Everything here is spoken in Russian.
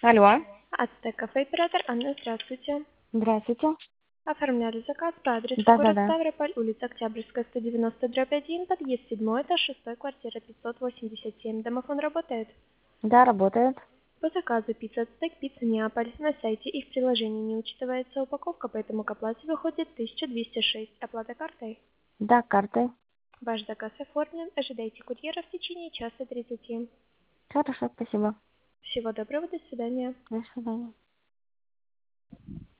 Алло, Ацтек кафе, оператор Анна, здравствуйте. здравствуйте. Оформляли заказ по адресу город Да-да-да. Ставрополь, улица Октябрьская, 190/1, подъезд 7, этаж 6, квартира 587. Домофон работает? Да, работает. По заказу пицца Ацтек, пицца Неаполь. На сайте их приложение не учитывается упаковка, поэтому к оплате выходит 1206. Оплата картой. Да, картой. Ваш заказ оформлен. Ожидайте курьера в течение часа 30. Хорошо, спасибо. Всего доброго, до свидания. До свидания.